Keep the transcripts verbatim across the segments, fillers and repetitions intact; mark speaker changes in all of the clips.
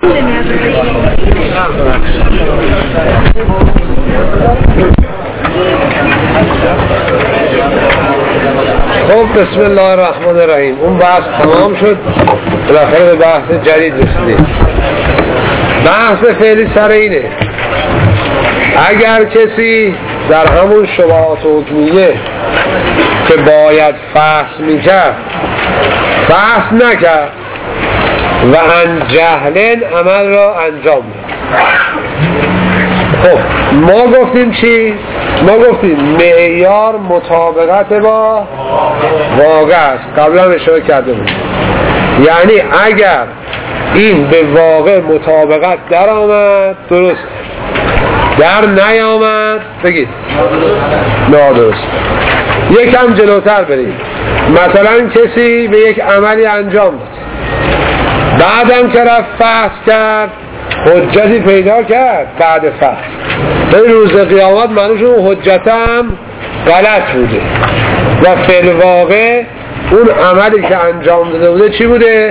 Speaker 1: خب بسم الله الرحمن الرحیم. اون بحث تمام شد، بالاخره به بحث جدید رسیدیم. بحث فعلی سر اینه اگر کسی در همون شبهات حکمیه که باید فحص میکرد فحص نکرد و ان جهلن عمل را انجام داد. خب ما گفتیم چی؟ ما گفتیم معیار مطابقت با واقع است. قبلا اشاره کرده بود، یعنی اگر این به واقع مطابقت در آمد درست، در نیامد بگید نادرست. یکم جلوتر بریم. مثلا کسی به یک عملی انجام داد، بعدم که رفت فحص کرد حجتی پیدا کرد، بعد فحص به روز قیامت معلوم شد اون حجتم غلط بوده و فی الواقع اون عملی که انجام داده بوده چی بوده؟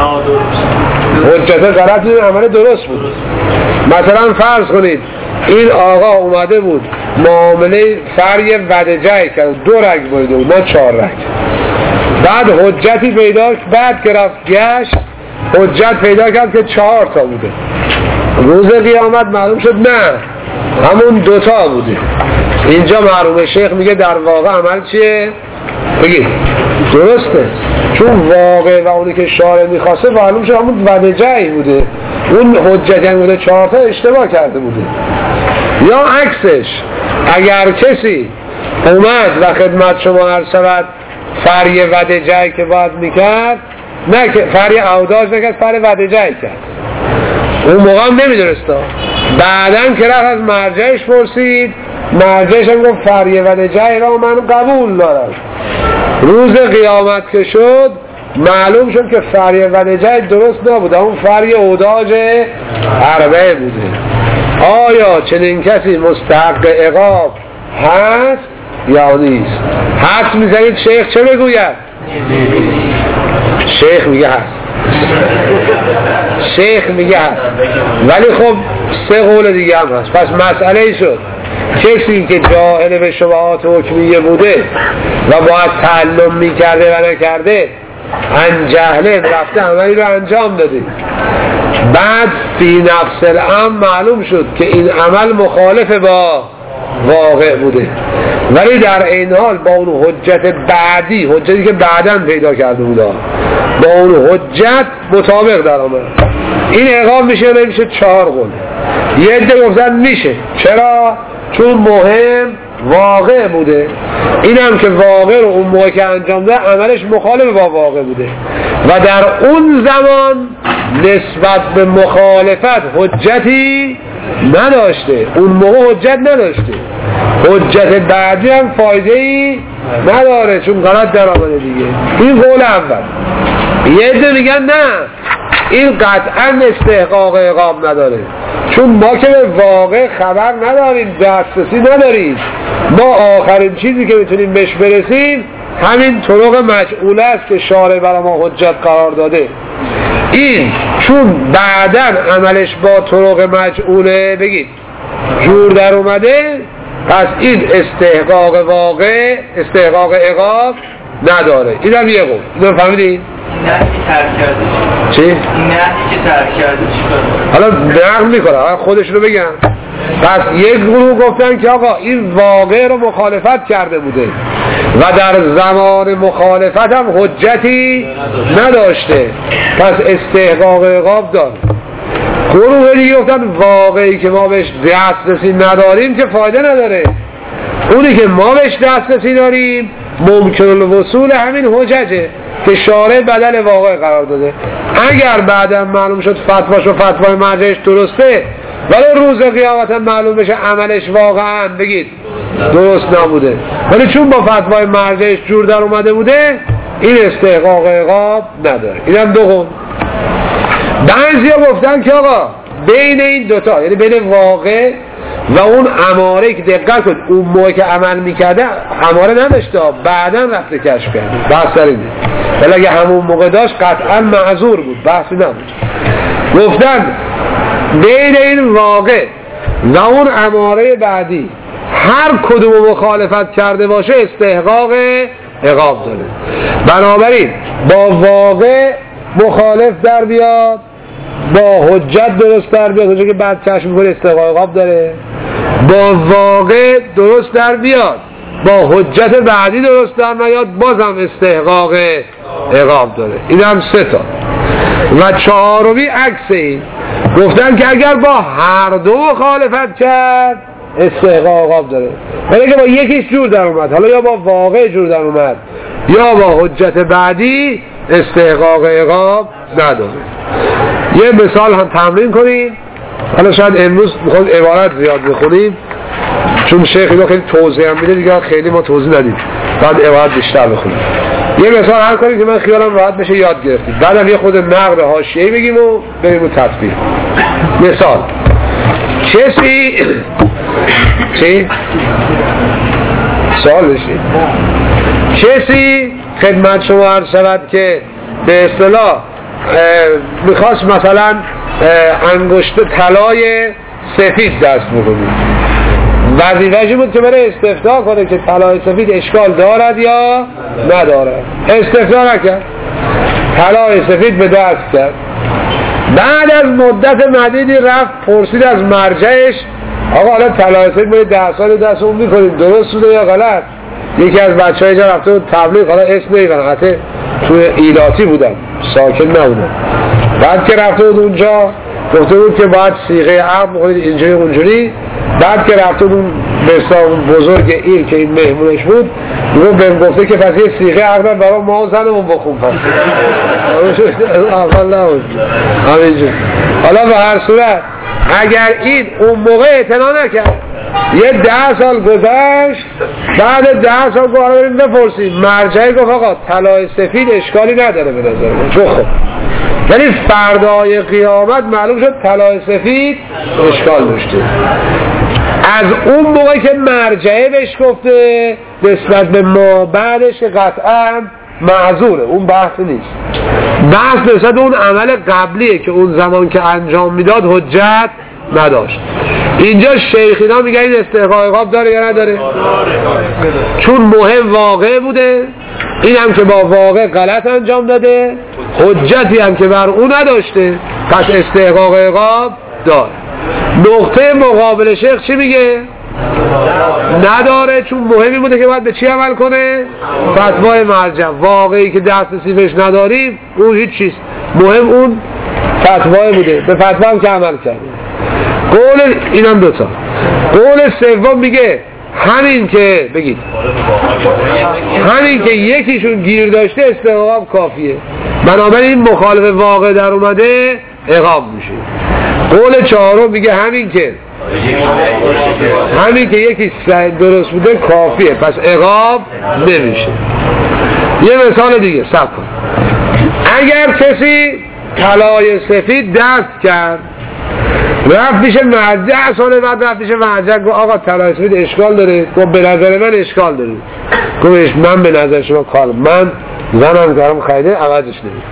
Speaker 1: حجت غلط بوده، عمل درست بود. مثلا فرض کنید این آقا اومده بود معامله فری ودجه کرد، دو رگ بوده بود نه چهار رگ، بعد حجتی پیدا، بعد که رفت گشت حجت پیدا کرد که چهار تا بوده. روز قیامت معلوم شد نه همون دوتا بوده. اینجا مرحوم شیخ میگه در واقع عمل چیه؟ بگید درسته، چون واقع و اونی که شارع میخواسته معلوم شد همون ودجهی بوده، اون حجت بوده چهار تا اشتباه کرده بوده. یا عکسش اگر کسی اومد و خدمت شما عرض شود فری ودجهی که باید میکرد نه که فری اوداج نکرد، فری ودجهی کرد، اون موقع هم نمیدونسته، بعدن که رفت از مرجعش پرسید، مرجعش هم گفت فریه و نجعی را من قبول دارم. روز قیامت که شد معلوم شد که فریه و نجعی درست نبوده، اون فریه اوداج عربه بوده. آیا چنین کسی مستحق عقاب هست یا نیست؟ هست میزنید شیخ چه بگوید؟ شیخ میگه هست، شیخ میگه هست، ولی خب سه قول دیگه هم هست. پس مسئله شد کسی که جاهل به شبهات حکمیه بوده و باید تعلم میکرده و نکرده، ان جهله رفته عملی رو انجام داده، بعد فی نفس الامر معلوم شد که این عمل مخالف با واقع بوده، ولی در این حال با اون حجت بعدی، حجتی که بعداً پیدا کرده بوده، با اون حجت مطابق در آمد، این عقاب میشه یا نمیشه؟ چهار قول. یه عده گفتن میشه. چرا؟ چون مهم واقع بوده، این هم که واقع رو اون موقع که انجام ده عملش مخالف با واقع بوده و در اون زمان نسبت به مخالفت حجتی نداشته، اون موقع حجت نداشته، حجت بعدی هم فایده ای نداره چون غلط در آمده دیگه. این قول اول. یه عده میگن نه این قطعا استحقاق عقاب نداره، چون ما که به واقع خبر نداریم، دسترسی نداریم، ما آخرین چیزی که میتونیم بهش برسیم همین طرق مجعوله است که شارع برای ما حجت قرار داده. این چون بعداً عملش با طرق مجعوله بگید جور در اومده، پس این استحقاق واقع، استحقاق عقاب نداره. این هم یه قول. اینو فهمیدین؟
Speaker 2: نهی ترک کرده
Speaker 1: چی؟
Speaker 2: نهی که ترک کرده چی کنه؟
Speaker 1: حالا نقل میکنه خودش رو بگم. پس یک گروه گفتن که آقا این واقع رو مخالفت کرده بوده و در زمان مخالفت هم حجتی نداشته، پس استحقاق عقاب داره. گروه دیگه گفتن واقعی که ما بهش دسترسی نداریم که فایده نداره، اونی که ما بهش دسترسی داریم ممکن الوصول همین حججه که شارع بدل واقع قرار داده. اگر بعدم معلوم شد فتواش و فتوای مرجعش درسته ولی روز قیامت هم معلوم بشه عملش واقعا بگید درست نبوده، ولی چون با فتوای مرجعش جور در اومده بوده این استحقاق عقاب نداره. این هم دو قول. بعضی ها گفتن که آقا بین این دوتا، یعنی بین واقع و اون اماره که دقت کنید اون موقع که عمل میکرده اماره نداشته، بعداً رفته کشف کرده، بحث در اینه، ولی اگه همون موقع داشت قطعا معذور بود، بحثی نبود. گفتن بین این واقع و اون اماره بعدی هر کدوم مخالفت کرده باشه استحقاق عقاب داره. بنابراین با واقع مخالف در بیاد، با حجت درست در بیاد، اونجا که بعد چشم میکنه استحقاق عقاب داره. با واقع درست در بیاد، با حجت بعدی درست در نیاد، بازم استحقاق عقاب داره. این هم سه تا. و چهارمی عکس این، گفتن که اگر با هر دو مخالفت کرد استحقاق عقاب داره. ولی که با یکیش جور در اومد، حالا یا با واقع جور در اومد یا با حجت بعدی، استحقاق عقاب نداره. یه مثال هم تمرین کنیم. حالا شاید امروز میخواد عبارت زیاد بخونیم چون شیخ اینو خیلی توضیح هم میده دیگه، خیلی ما توضیح ندیم، بعد عبارت بیشتر بخونیم. یه مثال حل کنیم که من خیالم راحت بشه یاد گرفتیم، بعدم یه خود نقد حاشیه‌ای بگیم و بریم و تطبیق. مثال کسی چی؟ سوال بشید. کسی خدمت شما عرض شود که به اصطلاح میخواست مثلا انگشت طلای سفید دست بکنید، وظیفه‌ش بود که بره استفتاء کنه که طلای سفید اشکال دارد یا ندارد. استفتاء نکرد، طلای سفید به دست کرد. بعد از مدت مدیدی رفت پرسید از مرجعش آقا حالا طلای سفید باید ده سال دست اون میکنید، درست بوده یا غلط؟ یکی از بچه های جا رفته بود تبلیغ، حالا اسم نمیبرم، حتی توی ایلاتی بودن، ساکن نبودن. بعد که رفته بود اونجا گفته بود که باید صیغه عقد بخورید اینجوری اونجوری. بعد که رفته بود برسان بزرگ این که این مهمونش بود رو بهم گفته که پس یه صیغه عقد برای ما و زنمون بخون. پس اول نبود همینجور. حالا به هر صورت اگر این اون موقع اعتنا نکرد، یه ده سال گذشت، بعد ده سال گوهر بریم بپرسیم، مرجعی گفت آقا طلای سفید اشکالی نداره به نظر من، چون خب یعنی فردای قیامت معلوم شد طلای سفید اشکال داشته. از اون موقع که مرجعه بهش گفته نسبت به ما بعدش که قطعا معذوره، اون بحث نیست. بحث نسبت اون عمل قبلیه که اون زمان که انجام میداد حجت نداشت. اینجا شیخینا میگن این استحقاق عقاب داره یا نداره؟ چون مهم واقع بوده، این هم که با واقع غلط انجام داده، حجتی هم که بر اون نداشته، پس استحقاق عقاب داره. نقطه مقابل شیخ چی میگه؟ نداره، چون مهمی بوده که باید به چی عمل کنه؟ فتوای مرجع. واقعی که دسترسی بهش نداریم اون هیچ چیز، مهم اون فتوای بوده، به فتوا هم که عمل کرده. قول اینم دوتا. قول سوم میگه همین که بگید همین که یکیشون گیر داشته استحقاق کافیه، بنابراین مخالف واقع در اومده عقاب میشه. قول چهارم میگه همین که همین که یکی درست بوده کافیه، پس عقاب نمیشه. یه مثال دیگه صبر کن. اگر کسی طلای سفید دست کرد، رفت پیش مرجع، سال بعد رفت پیش مرجع گفت آقا طلای سفید اشکال داره، گفت به نظر من اشکال داره. گفت من به نظر شما کار من زنم کارم خریده عوضش نمید.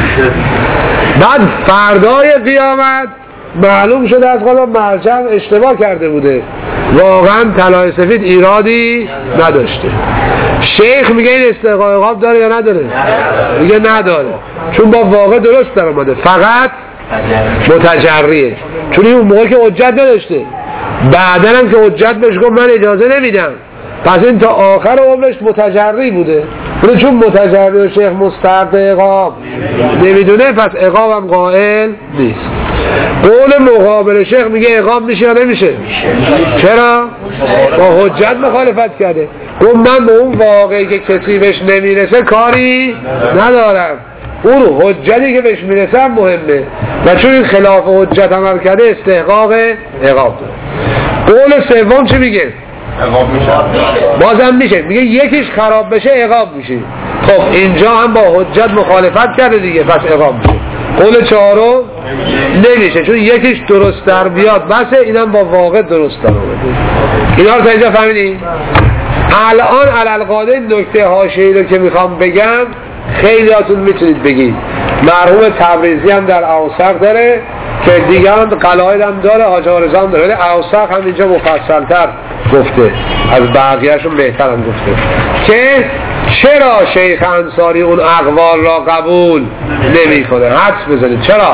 Speaker 1: بعد فردای قیامت معلوم شده از خدا مرجع اشتباه کرده بوده، واقعا طلای سفید ایرادی نداشته. شیخ میگه این استحقاق عقاب داره یا نداره؟ میگه نداره، چون با واقع درست در اومده، فقط متجریه، چون اون موقع که حجت نداشته، بعدن هم که حجت بهش گفت من اجازه نمیدم، پس این تا آخر عمرش متجری بوده. چون متجری و شیخ مستحق عقاب نمیدونه، پس عقاب هم قائل نیست. قول مقابل شیخ میگه عقاب میشه یا نمیشه؟ چرا؟ با حجت مخالفت کرده، گفت من به اون واقعی که کسی بهش نمیرسه کاری ندارم، اون حجتی که بهش میرسه مهمه، و چون این خلاف حجت عمل کرده استحقاق عقاب داره. قول سوم چی میگه؟ عقاب میشه. بازم میشه، میگه یکیش خراب بشه عقاب میشه. خب اینجا هم با حجت مخالفت کرده دیگه، پس عقاب میشه. قول چهارم نمیشه، چون یکیش درست در بیاد بسه، اینم با واقع درست در اومده. اینا رو تا اینجا فهمیدین؟ الان علالقاعده نکته حاشیه‌ای رو که میخوام بگم خیلیاتون میتونید بگید. مرحوم تبریزی هم در اوسق داره که دیگران قلائد هم داره، حاج آرزا هم داره. اوسق هم اینجا مفصلتر گفته، از بقیه‌شون بهتر هم گفته که چرا شیخ انصاری اون اقوال را قبول نمی کنه. حدس بزنید چرا؟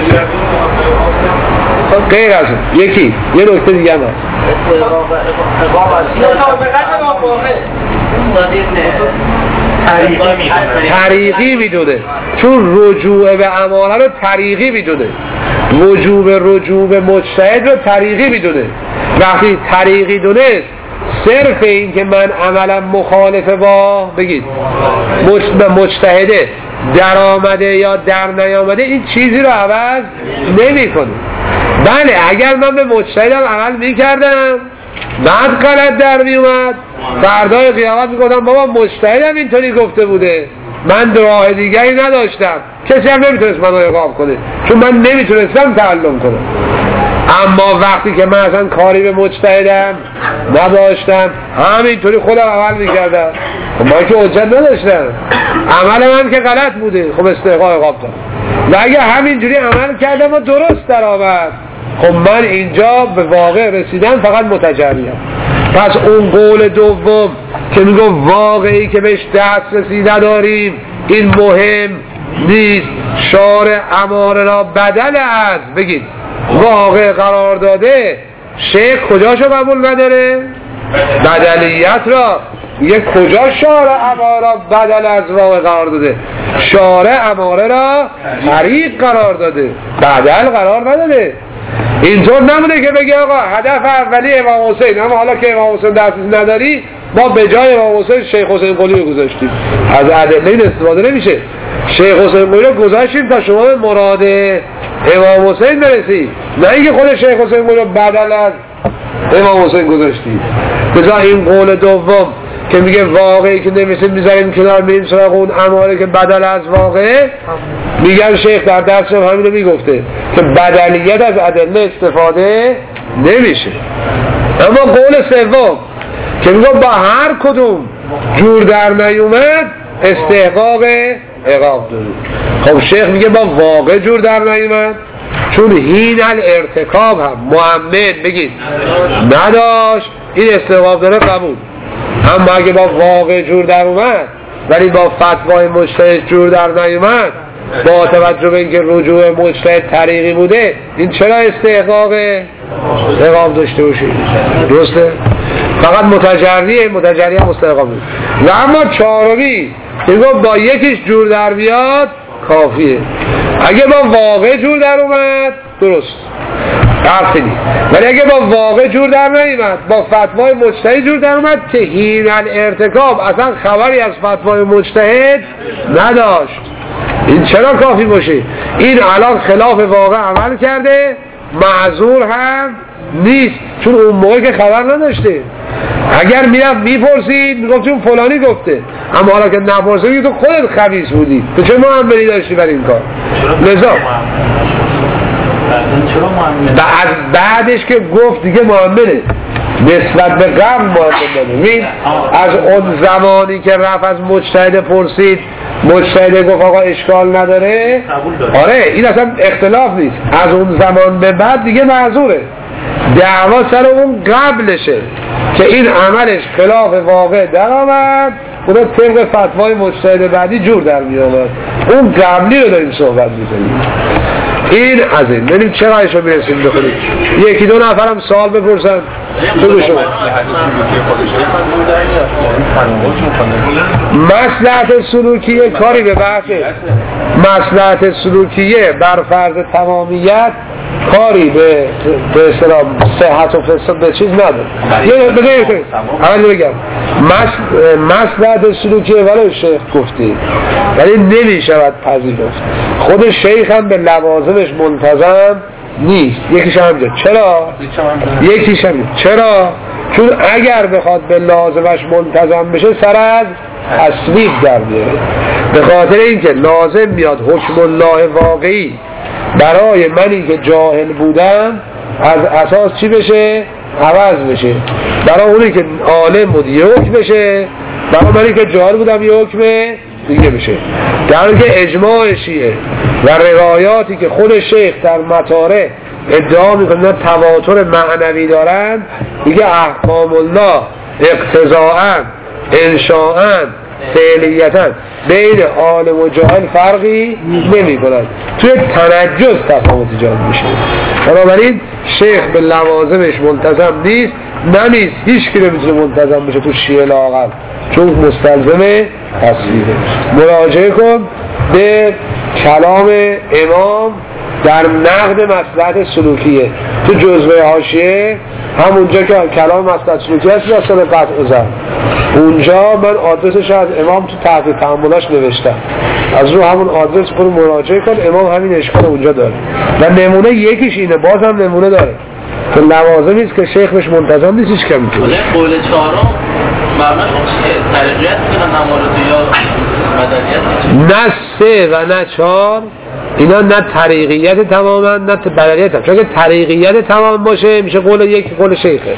Speaker 1: غیر از اون یکی یه نکته دیگه هم هست. طریقی میدونه، چون رجوع به امانه رو طریقی میدونه، وجوب رجوع به مجتهد رو طریقی میدونه. وقتی طریقی دونه صرف این که من عملا مخالف با بگید مجتهده در آمده یا در نیامده، این چیزی رو عوض نمی کنه. بله اگر من به مجتهدم عمل می کردم بعد غلط در می اومد، فردای قیامت می گفتم بابا مجتهدم اینطوری گفته بوده، من راه دیگری نداشتم، کسی هم نمیتونست منو عقاب کنه چون من نمیتونستم تعلم کنم. اما وقتی که من اصلا کاری به مجتهدم نداشتم، همینطوری خودم عمل میکردم، خب من که حجت نداشتم، عمل من که غلط بوده، خب استحقاق عقاب دارم. و اگه همینجوری عمل کردم و درست در آمد، خب من اینجا به واقع رسیدم فقط متجریم. پس اون قول دوم که میگم واقعی که بهش دسترسی نداریم این مهم نیست، شارع اماره را بدل از بگید واقع قرار داده، شیخ کجاشو قبول نداره؟ بدلیت را. یه کجا شارع اماره را بدل از واقع قرار داده؟ شارع اماره را طریق قرار داده، بدل قرار نداده. اینطور نمونه که بگی آقا هدف اولی امام حسین، اما حالا که امام حسین دسترسی نداری ما به جای امام حسین شیخ حسین قلی رو گذاشتیم. از ادله این استفاده نمیشه. شیخ حسین قلی رو گذاشتیم تا شما به مراد امام حسین برسی، نه اینکه خود شیخ حسین قلی رو بدل از امام حسین گذاشتیم. بذار این قول دوم که میگه واقعی که نمیشه میذاریم کنار، میریم سراغ اون اماره که بدل از واقعه، میگن شیخ در درس هم همین رو میگفته که بدلیت از ادله استفاده نمیشه. اما قول سوم که میگه با هر کدوم جور در نیومد استحقاق عقاب داره. خب شیخ میگه با واقع جور در نیومد چون هین الارتکاب هم مؤمن بگید نداشت، این استحقاق داره قبول. اما اگه با واقع جور در اومد ولی با فتوای مجتهد جور در نیومد، با توجه به اینکه رجوع مجتهد طریقی بوده، این چرا استحقاق عقاب داشته باشه؟ درسته؟ فقط متجریه، متجریه هم استحقاق بود. و اما چهارمی که با یکیش جور در بیاد کافیه. اگه با واقع جور در اومد درست حرفی نیست، ولی اگه با واقع جور در نیامد، با فتوای مجتهد جور در اومد که هین الارتکاب اصلا خبری از فتوای مجتهد نداشت، این چرا کافی باشه؟ این الان خلاف واقع عمل کرده، معذور هم نیست چون اون موقع که خبر نداشته. اگر میرفت میپرسید میگفت چون فلانی گفته، اما حالا که نپرسید تو خودت خبیث بودی، تو چه معاملی داشتی برای این کار؟ لذا بعد بعدش که گفت دیگه معامله نسبت به قبل معامله. از اون زمانی که رفت از مجتهد پرسید، مجتهد گفت آقا اشکال نداره، آره این اصلا اختلاف نیست، از اون زمان به بعد دیگه معذوره. دعوا سر اون قبلشه که این عملش خلاف واقع در آمد، اون طبق فتوای مجتهد بعدی جور در می آمد. اون قبلی رو داریم صحبت می‌کنیم. این از این ببینیم چرا ایشو میرسیم بخونیم. یکی دو نفرم سوال بپرسن. بگو شما. مصلحت سلوکیه کاری به بحثه. مصلحت سلوکیه بر فرض تمامیت کاری به به اصطلاح صحت و فساد به چیز نداره. یه بگید اول بگم مصلحت سلوکیه ولی شیخ گفتی ولی نمیشود پذیرفت. خود شیخ هم به لوازمش منتظم نیست. یکیش همینجا چرا؟ یکیش همینجا چرا؟ چون اگر بخواد به لازمش منتظم بشه سر از تصویب در میاره. به خاطر اینکه لازم میاد حکم الله واقعی برای منی که جاهل بودم از اساس چی بشه؟ عوض بشه. برای اونی که عالم بود یه حکم بشه، برای منی که جاهل بودم یه حکم دیگه میشه. در حالی که اجماع شیعه و روایاتی که خود شیخ در مطارح ادعا میکنه تواتر معنوی دارن، دیگه احکام الله اقتضاءً انشاءً فعلیتاً بین عالم و جاهل فرقی نمی کنند، توی تنجس تفاوت ایجاد میشه. بنابراین شیخ به لوازمش منتظم نیست، نه نیست هیچ کی نمیتونه منتظم بشه تو شیعه لااقل، چون مستلزم تصویره. مراجعه کن به کلام امام در نقد مصلحت سلوکیه تو جزوه حاشیه، همونجا که کلام مصلحت سلوکیه هست اصلا قطع زن، اونجا من آدرسش از امام تو تحقیق تحملاش نوشتم، از رو همون آدرس خود مراجعه کن، امام همین اشکال اونجا داره و نمونه یکیش اینه، باز هم نمونه داره که لوازمی است که شیخ بهش منتظم نیست هیچ کمی توی
Speaker 2: قول چهارم معناش چیه؟ ترجیحات کنن نمارد یا مدنیت؟ نه
Speaker 1: سه و نه چهار اینا نه طریقیت تماما نه بدلیت هم. چون که طریقیت تمام باشه میشه قول یک، قول شیخه.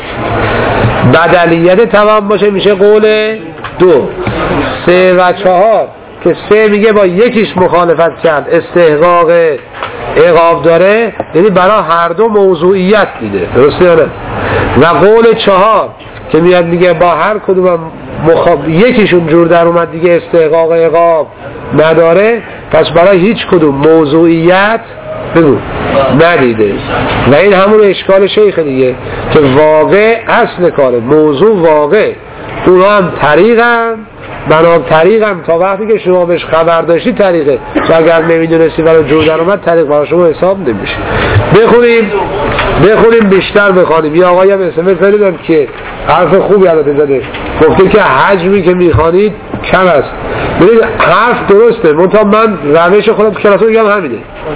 Speaker 1: بدلیت تمام باشه میشه قول دو. سه و چهار که سه میگه با یکیش مخالفت کرد استحقاق عقاب داره، یعنی برای هر دو موضوعیت دیده، درسته یا نه؟ و قول چهار که میاد میگه با هر کدوم مخاب... یکیشون جور در اومد دیگه استحقاق عقاب نداره، پس برای هیچ کدوم موضوعیت بگو ندیده. و این همون اشکال شیخ دیگه که واقع اصل کاره، موضوع واقع، اونا هم طریقم بنام طریقم تا وقتی که شما بهش خبر داشتی طریقه، و اگر نمیدونستی برای جور در اومد طریق برای شما حساب نمیشه. بخونیم بخونیم بیشتر بخونیم. یه آقایی هم اسمه فریدم که حرف خوبی البته زده، گفته که حجمی که میخوانید کم است. ببینید حرف درسته، منتها من روش خودم تو کلاس میگم همینه،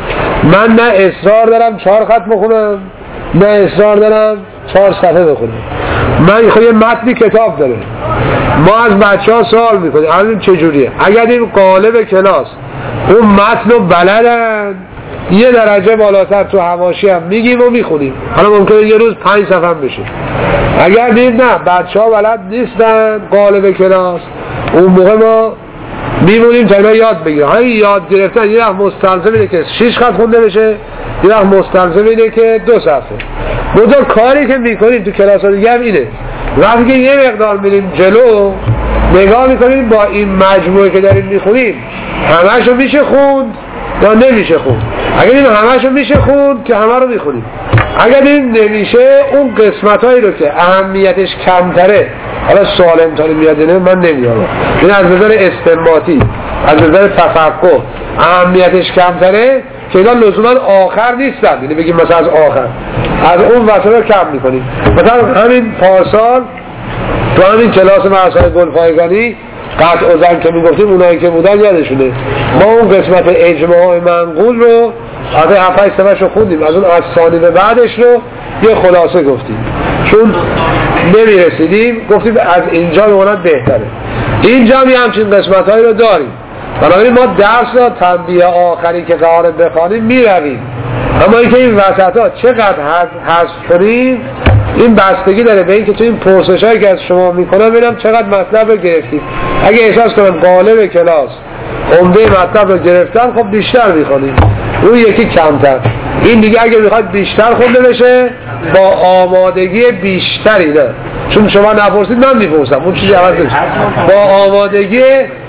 Speaker 1: من نه اصرار دارم چهار خط بخونم نه اصرار دارم چهار صفحه بخونم. من خود یه متنی کتاب داره، ما از بچه ها سوال میکنیم الان چجوریه، اگر این قالب کلاس اون متن رو بلدن یه درجه بالاتر تو حواشی هم میگیم و میخونیم، حالا ممکنه یه روز پنج صفحه هم بشه. اگر دید نه بچه ها بلد نیستن قالب کلاس، اون موقع ما میمونیم تا اینا یاد بگیرن. های یاد گرفتن یه وقت مستلزم اینه که شیش خط خونده بشه، یه وقت مستلزم اینه که دو صفحه. بودو کاری که میکنیم تو کلاس ها دیگه هم اینه، وقتی که یه مقدار میریم جلو نگاه میکنیم با این مجموعه که داریم میخونیم همه‌شو میشه خوند یا نمیشه خوند. اگر این همه‌شو میشه خوند که همه رو میخونیم، اگر این نمیشه اون قسمت هایی رو که اهمیتش کمتره، حالا سوال امتحانی میادنه من نمیارم، این از نظر استنباطی از نظر تفقه اهمیتش کمتره که اینا لزوما آخر نیستن، یعنی بگیم مثلا از آخر از اون وسط رو کم میکنیم. مثلا همین پارسال تو همین کلاس مرسای گلفایگانی قطع و زن که میگفتیم اونایی که بودن یادشونه، ما اون قسمت اجماع منقول رو از هفت هشت صفحه‌شو خوندیم، از اون از ثانی به بعدش رو یه خلاصه گفتیم، چون نمیرسیدیم گفتیم از اینجا بماند بهتره. اینجا هم همچین قسمت هایی رو داریم، بنابراین ما درس را تنبیه آخری که قراره بخوانیم میرویم، اما اینکه این وسط ها چقدر حذف کنیم این بستگی داره به این که تو این پرسش هایی که از شما میکنم ببینم چقدر مطلب رو گرفتید. اگه احساس کنم قالب کلاس عمده مطلب رو گرفتن خب بیشتر میخوانیم، اون یکی کمتر. این دیگه اگه میخواد بیشتر خونده بشه با آمادگی بیشتری، نه چون شما نپرسید من میپرسم اون چیزی عوض نمیشه، با آمادگی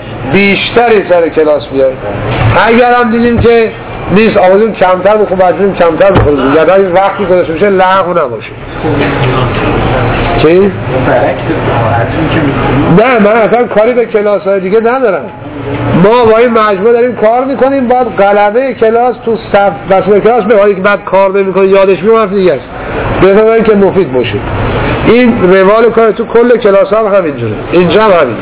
Speaker 1: بیشتری سر کلاس بیاید. اگر هم دیدیم که نیست آمادگی کمتر بخون بچونیم کمتر بخونیم، یا این وقتی کنش میشه لغو نباشه. چی؟ نه من اصلا کاری به کلاس های دیگه ندارم، ما با این مجموعه داریم کار میکنیم، باید قلمه کلاس تو صف بسیار کلاس بخوایی که بعد کار نمیکنه یادش میمونه دیگه است، بفهمن که مفید باشه. این روال کار تو کل کلاس هم همینجوره، اینجا هم همین.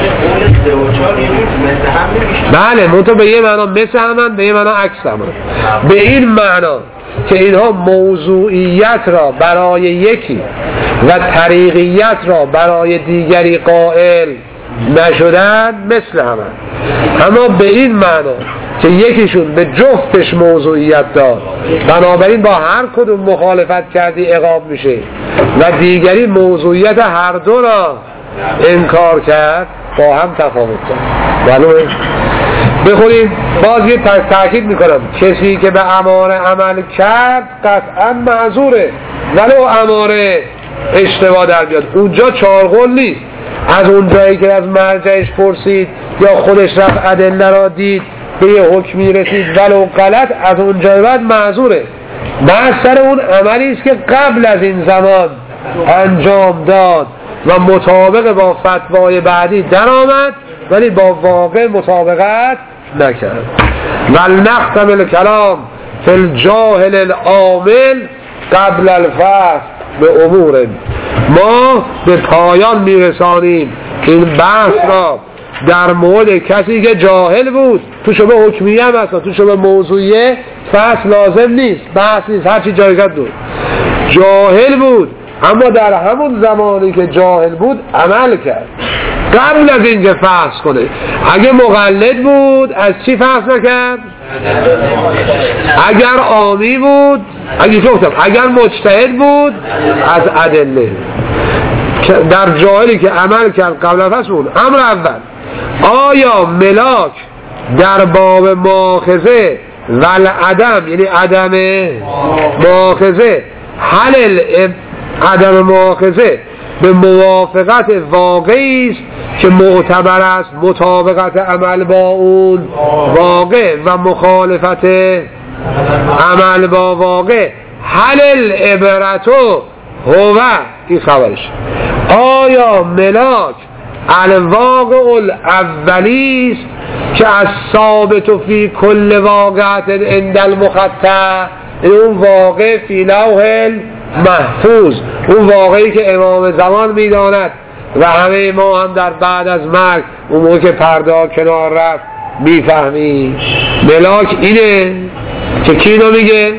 Speaker 1: بله منطقه به یه معنا مثل همن، به یه معنا عکس همن. به این معنا که اینها موضوعیت را برای یکی و طریقیت را برای دیگری قائل نشدن مثل همن، اما به این معنا که یکیشون به جفتش موضوعیت داد بنابراین با هر کدوم مخالفت کردی عقاب میشه و دیگری موضوعیت هر دو را انکار کرد با هم تفاوت کرد. معلومه؟ بخونیم باز یه تاکید میکنم کسی که به اماره عمل کرد قطعا معذوره ولو اماره اشتباه در بیاد. اونجا چهار قول نیست، از اونجایی که از مرجعش پرسید یا خودش رفت ادله را دید به یه حکمی رسید ولو غلط، از اونجای بعد معذوره. بحث سر اون عملی است که قبل از این زمان انجام داد و مطابق با فتوای بعدی در آمد ولی با واقع مطابقت نکرد. ولنختم الکلام فی الجاهل العامل قبل الفصل به امور. ما به پایان میرسانیم این بحث را در مورد کسی که جاهل بود. تو شبه حکمیه هم هست، تو شبه موضوعیه فصل لازم نیست، بحث نیست، هرچی جایگت بود. جاهل بود اما در همون زمانی که جاهل بود عمل کرد قبل از اینکه فحص کنه. اگه مقلد بود از چی فحص نکرد؟ اگر عامی بود، اگه گفتم اگر مجتهد بود از ادله. در جاهلی که عمل کرد قبل از فحص بود. امر اول، آیا ملاک در باب مؤاخذه والعدم یعنی عدم مؤاخذه حل عدم مؤاخذه به موافقت واقعی است که معتبر است مطابقت عمل با اون واقع و مخالفت عمل با واقع حل العبرتو هو این خبرش. آیا ملاک الواقع الاولی است که از ثابت فی کل واقعت عند المخطع، اون واقع فی لوح محفوظ، اون واقعی که امام زمان میداند و همه ما هم در بعد از مرگ اون موقع که پرده کنار رفت میفهمی. ملاک اینه که کی اینو میگه؟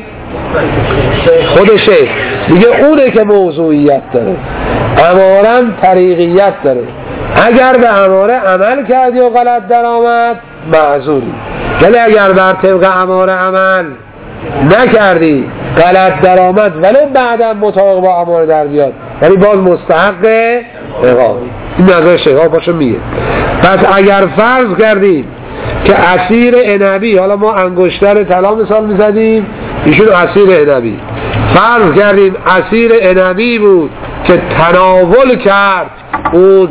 Speaker 1: خودشه میگه اونه که موضوعیت داره، امارم طریقیت داره. اگر به اماره عمل کردی و غلط در آمد معذوری، ولی اگر بر طبق اماره عمل نکردی غلط در آمد ولو بعدم مطابق با اماره در بیاد ولی باز مستحق عقاب. این نظر شیخ باشه میگه. پس اگر فرض کردیم که اسیر عنبی، حالا ما انگشتر طلا مثال میزدیم، ایشون اسیر عنبی، فرض کردیم اسیر عنبی بود که تناول کرد اون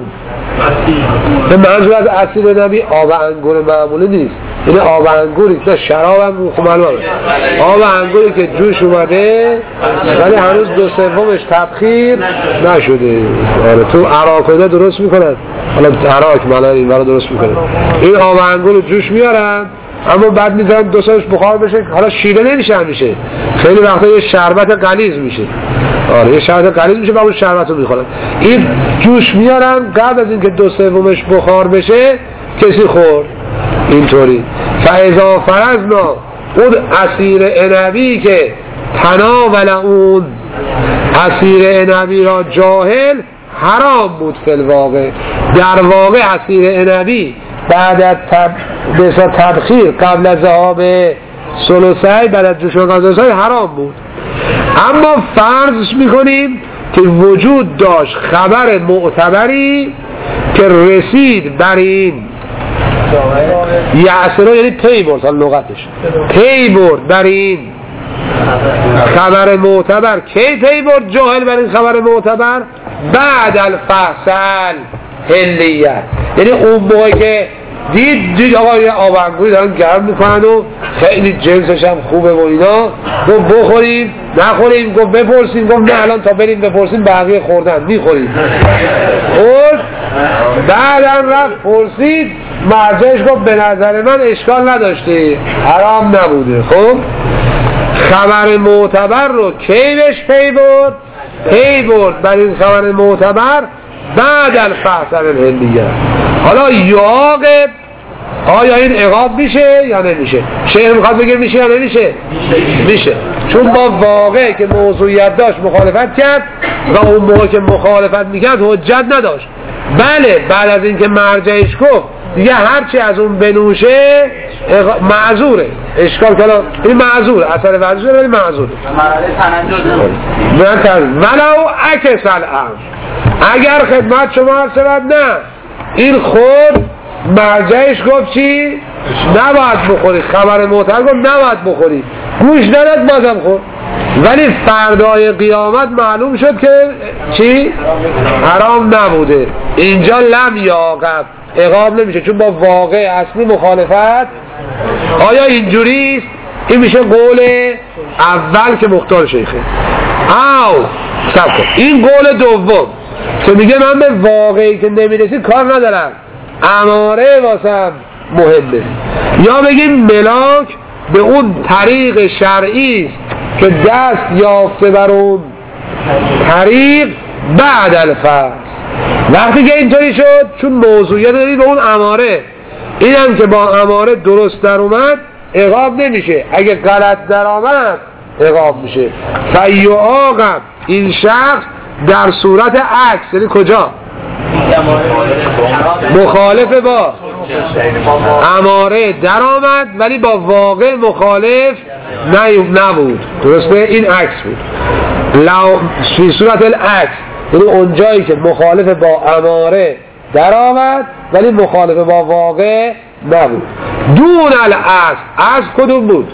Speaker 1: به منظور از اسیر عنبی آب انگور معمولی نیست، این آب انگوری که شراب هم خوب معلومه، آب انگوری که جوش اومده ولی هنوز دو سومش تبخیر نشده. آره تو عراق اینا درست میکنن، حالا عراق مالا این برای درست میکنن، این آب انگور جوش میارن اما بعد میذارن دو سالش بخار بشه، حالا شیره نمیشه همیشه، خیلی وقتا یه شربت غلیظ میشه. آره یه شربت غلیظ میشه بعد اون شربت رو میخورن. این جوش میارن قبل از اینکه دو سومش بخار بشه کسی خورد. اینطوری فاذا فرضنا اون اسیر عنبی که تناول اون اسیر عنبی را جاهل حرام بود فی الواقع، در واقع اسیر عنبی بعد از تب... بسا تبخیر قبل از ذهاب ثلثی بعد از جوش ثلثی حرام بود. اما فرض میکنیم که وجود داشت خبر معتبری که رسید بر این یعصره، یعنی پی برد، حال لغتش پی برد بر این خبر معتبر. کی پی برد جاهل بر این خبر معتبر؟ بعد الفصل حلیت، یعنی اون موقع که دید دید آقا یه آب انگوری دارن گرم میکنن و خیلی جنسش هم خوبه و اینا، گفت بخوریم نخوریم، گفت بپرسیم، گفت نه الان تا بریم بپرسیم بقیه خوردن میخوریم. خورد بعدم رفت پرسید، مرجعش گفت به نظر من اشکال نداشته حرام نبوده. خب خبر معتبر رو کی بهش پی برد؟ پی برد بر این خبر معتبر بعد الفحص الحلیه. حالا یعاقب آیا این عقاب میشه یا نمیشه؟ شیخ میخواد بگه میشه یا نمیشه؟ میشه، چون با واقع که موضوعیت داشت مخالفت کرد و اون موقع که مخالفت میکرد حجت نداشت. بله بعد از اینکه مرجعش گفت دیگه هرچی از اون بنوشه معذوره، اشکال کلا این معذور اثر ورزشه ولی معذوره. ولو عکس الامر، اگر خدمت شما هست نه این خود مرجعش گفت چی؟ نباید بخوری. خبر معتبر گفت نباید بخوری، گوش نداد بازم خورد. ولی فردای قیامت معلوم شد که چی؟ حرام نبوده. اینجا لم یعاقب، عقاب نمیشه، چون با واقع اصلی مخالفت. آیا اینجوریست؟ این میشه قول اول که مختار شیخه. او سب کن، این قول دوم که میگه من به واقعی که نمیرسی کار ندارم، اماره واسم مهمه. یا بگیم ملاک به اون طریق شرعی است که دست یافته بر اون طریق بعد الفرض. وقتی که اینطوری شد، چون موضوعیت داری به اون اماره، این هم که با اماره درست در اومد عقاب نمیشه، اگه غلط در آمد عقاب میشه. فیعاقب این شخص در صورت عکس، یعنی کجا؟ مخالف با اماره در آمد ولی با واقع مخالف نبود، درسته؟ این عکس بود. لو فی صورت العکس، یعنی اونجایی که مخالف با اماره در آمد ولی مخالف با واقع نبود. دون الاصل، اصل کدوم بود؟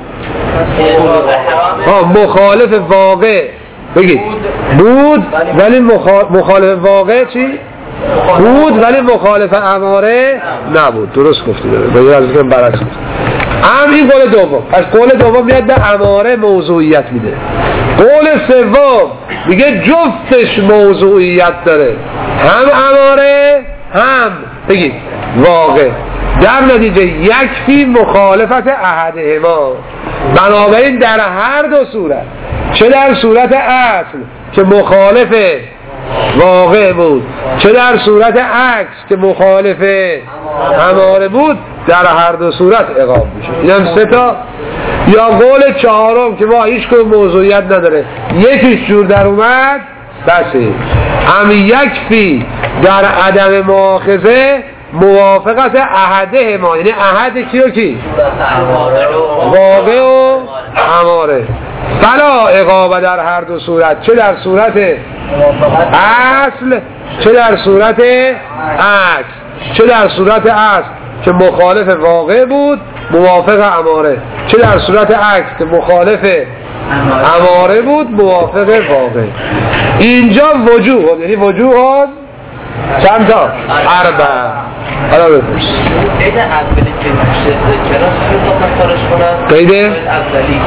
Speaker 1: ها مخالف واقع بگید بود ولی مخالف واقع چی؟ بود ولی مخالف اماره نبود. درست گفتی داره باید از این برعکس بود. هم این قول دوم. پس قول دوم میاد به اماره موضوعیت میده. قول سوم میگه جفتش موضوعیت داره، هم اماره هم بگید واقع. در نتیجه یکفی مخالفت احدهما. بنابراین در هر دو صورت، چه در صورت اصل که مخالف واقع بود، چه در صورت عکس که مخالف اماره بود، در هر دو صورت عقاب میشه. اینم سه تا. یا قول چهارم که ما هیچ کنون موضوعیت نداره، یکیش جور در اومد بسه. هم یکفی در عدم مؤاخذه موافقت احده ما، یعنی احد کیو کی؟ واقع و اماره. فلا عقاب در هر دو صورت، چه در صورت اصل چه در صورت عکس. چه در صورت اصل که مخالف واقع بود موافق اماره، چه در صورت عکس که مخالف اماره بود موافق واقع. اینجا وجوه، یعنی وجوه چند تا؟ اربع. حالا بپرس قید اولی که چرا سفارش کنن؟ قید اولی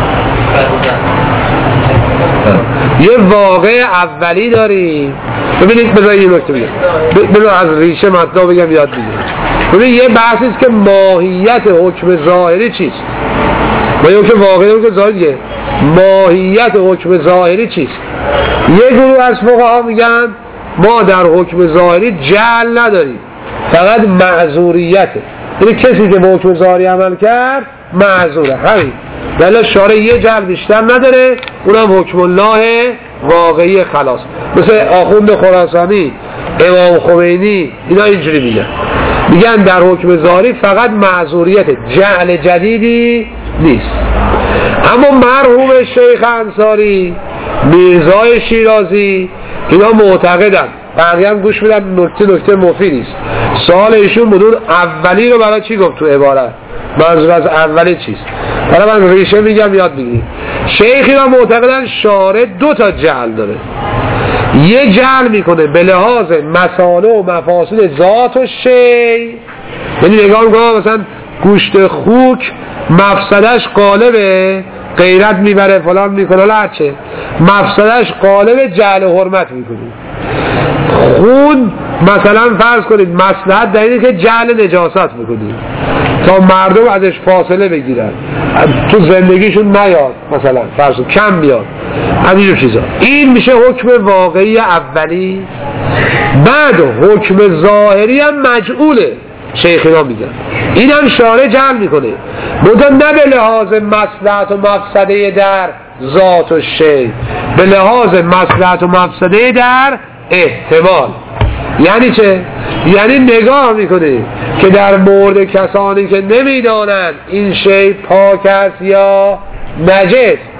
Speaker 1: یه واقع اولی داریم. ببینید بذار یه نکته بگم، بذار از ریشه مطلب بگم یاد بگیرید. ببینید یه بحثیست که ماهیت حکم ظاهری چیست. ما یه حکم واقعی داریم که ظاهریه، ماهیت حکم ظاهری چیست. یه گروه از فقها میگن ما در حکم ظاهری جعل نداریم، فقط معذوریته. یعنی کسی که به حکم ظاهری عمل کرد معذوره، همین. ولی شارع یه جعل بیشتر نداره، اونم حکم الله واقعی خلاص. مثل آخوند خراسانی، امام خمینی، اینا اینجوری میگن، میگن در حکم ظاهری فقط معذوریت، جعل جدیدی نیست. اما مرحوم شیخ انصاری، میرزای شیرازی، اینا معتقدن، بقیه هم گوش میدن، نکته نکته مفیدی است. سوال ایشون بدون اولی رو برای چی گفت تو عبارت؟ منظور از اولی چیست؟ برای من ریشه میگم یاد بگیرید. شیخی را معتقدن شارع دو تا جعل داره. یه جعل میکنه به لحاظ مساله و مفاسد ذات و شی، یعنی نگاه میکنه مثلا گوشت خوک مفسدش قالبه غیرت میبره فلان میکنه، لرچه مفسدش قالب جعل و حرمت میکنه. خون مثلا فرض کنید مصلحت در اینه که جعل نجاست میکنید تا مردم ازش فاصله بگیرن، تو زندگیشون نیاد، مثلا فرض کنید کم بیاد، همینجور چیزا. این میشه حکم واقعی اولی. بعد حکم ظاهری هم مجعوله، شیخینا میگن این هم شارع جعل میکنه، بودن نه به لحاظ مصلحت و مفسده در ذات و شی، به لحاظ مصلحت و مفسده در احتمال. یعنی چه؟ یعنی نگاه میکنه که در مورد کسانی که نمیدانند این شی پاک است یا نجس،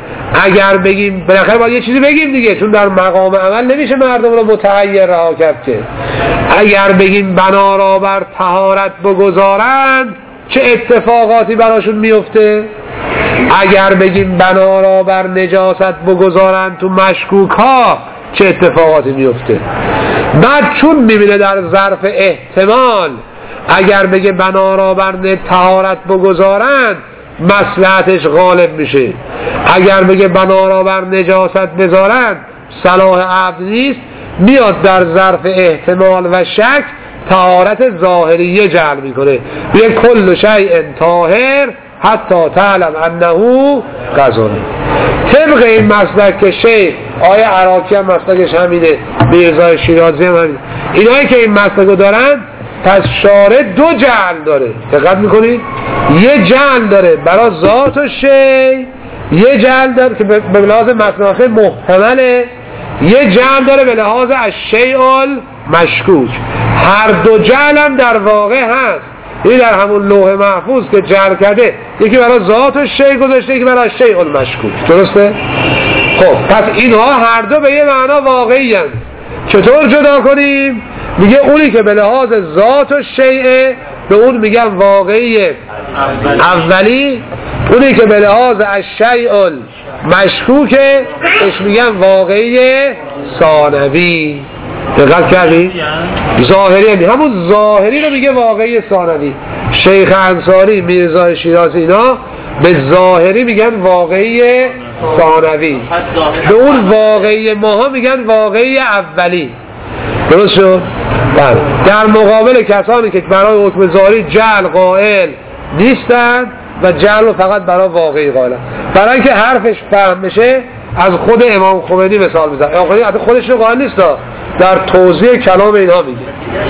Speaker 1: اگر بگیم بالاخره باید یه چیزی بگیم دیگه، چون در مقام عمل نمیشه مردم رو متحیر رها کرد که. اگر بگیم بنا را بر طهارت بگذارند چه اتفاقاتی براشون میفته؟ اگر بگیم بنا را بر نجاست بگذارند تو مشکوک ها چه اتفاقاتی میفته؟ بعد چون میبینه در ظرف احتمال اگر بگه بنا را بر طهارت بگذارند مصلحتش غالب میشه، اگر بگه بنا را بر نجاست بذارند صلاح عبد نیست، میاد در ظرف احتمال و شک طهارت ظاهریه جعل میکنه، بیه کل شیء طاهر حتی تعلم انه غزل. طبق این مسلک که شیخ آیه عراقی هم مسلکش همینه، میرزای شیرازی هم همینه، اینایی که این مسلکو دارن پس شارع دو جعل داره، دقت میکنید؟ یه جعل داره برای ذات و شی، یه جعل داره که به لحاظ مصنافه محتمله، یه جعل داره به لحاظ الشیء المشکوک. هر دو جعل هم در واقع هست. این در همون لوح محفوظ که جعل کرده یکی برای ذات و شی گذاشته، یکی برای الشیء المشکوک، درسته؟ خب پس اینها هر دو به یه معنا واقعی هست. چطور جدا کنیم؟ میگه اونی که به لحاظ ذات و شیء به اون میگن واقعی اولی، اونی که به لحاظ الشیء المشکوک اش میگن واقعی ثانوی. دقت کردی؟ ظاهری هم همون ظاهری رو میگه واقعی ثانوی. شیخ انصاری، میرزا شیرازی اینا به ظاهری میگن واقعی ثانوی، به اون واقعی ماها میگن واقعی اولی. درست شد؟ بله. در مقابل کسانی که برای حکم ظاهری جعل قائل نیستن و جعل رو فقط برای واقعی قائلن، برای اینکه حرفش فهم بشه از خود امام خمینی مثال میزنه. امام خمینی حتی خودش رو قائل نیست، در توضیح کلام اینا میگه،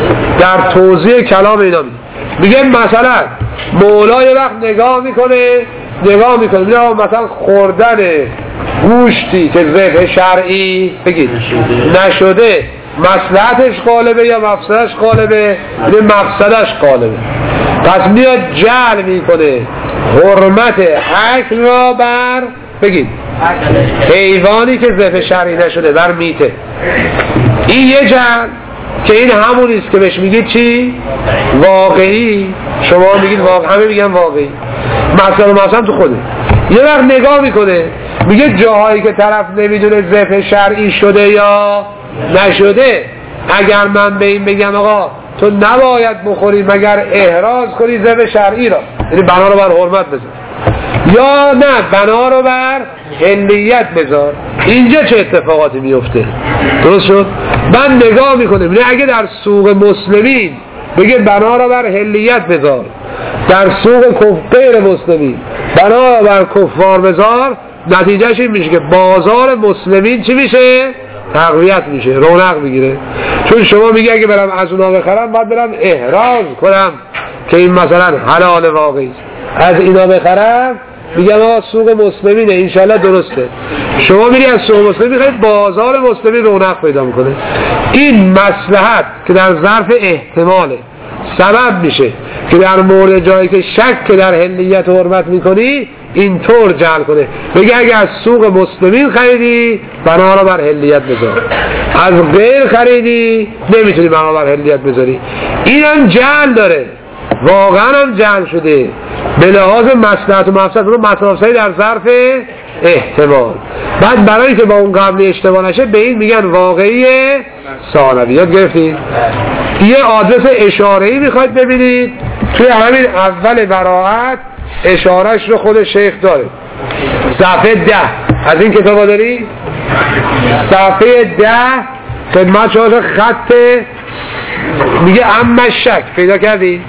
Speaker 1: در توضیح کلام اینا میگه میگه مثلا مولا یه وقت نگاه میکنه نگاه میکنه میگه مثلا خوردن گوشتی که ذبح شرعی بگید نشده مصلحتش غالبه یا مفسدش غالبه؟ یعنی مفسدش غالبه. پس میاد جعل میکنه حرمت اکل را بر بگید حیوانی که ذبح شرعی نشده، بر میته. این یه جعل که این همونیست که بهش میگید چی؟ واقعی. شما میگید واقعی، همه میگن واقعی. مثلا مثلا تو خوده یه وقت نگاه میکنه میگه جاهایی که طرف نمیدونه ذبح شرعی شده یا نشده، اگر من به این بگم آقا تو نباید بخوری مگر احراز کنی ذبح شرعی را، یعنی بنا رو بر حرمت بذار، یا نه بنا رو بر حلیت بذار، اینجا چه اتفاقاتی میفته؟ درست شد؟ من نگاه میکنه میگه اگه در سوق مسلمین بگه بنا رو بر حلیت بذار، در سوق غیر مسلمین بنا رو بر کفار بذار، نتیجهش این میشه که بازار مسلمین چی میشه؟ تقویت میشه، رونق میگیره. چون شما میگه اگه برم از اونا بخرم باید برم احراز کنم که این مثلا حلال واقعی، از اینا بخرم میگم آقا سوق مسلمینه انشالله درسته. شما میری از سوق مسلمین خیلی بازار مسلمین رونق پیدا میکنه. این مصلحت که در ظرف احتماله سبب میشه که در مورد جایی که شک که در حلیت و حرمت میکنی اینطور جعل کنه، بگه اگه از سوق مسلمین خریدی بنا را بر حلیت بذار، از غیر خریدی نمیتونی بنا بر حلیت بذاری. اینم جعل داره، واقعا هم جعل شده به لحاظ مصلحت و مفسد، رو مصلحت در ظرف احتمال. بعد برای که با اون قبلی اشتباه نشه به این میگن واقعی ثانوی. یاد گرفتید؟ یه آدرس اشاره‌ای میخواید ببینید توی همین اول براءت اشارهش رو خود شیخ داره، صفحه ده از این کتابا داری؟ صفحه ده خدمت شما خط میگه اما شک پیدا کردی؟